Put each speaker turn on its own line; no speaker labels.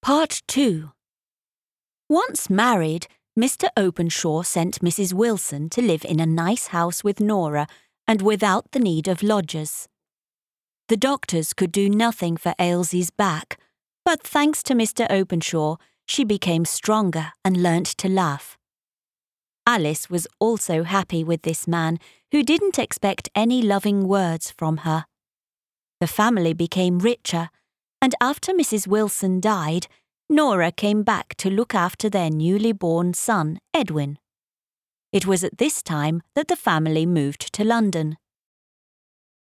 Part 2. Once married, Mr. Openshaw sent Mrs. Wilson to live in a nice house with Nora and without the need of lodgers. The doctors could do nothing for Ailsie's back, but thanks to Mr. Openshaw, she became stronger and learnt to laugh. Alice was also happy with this man, who didn't expect any loving words from her. The family became richer, and after Mrs. Wilson died, Nora came back to look after their newly born son, Edwin. It was at this time that the family moved to London.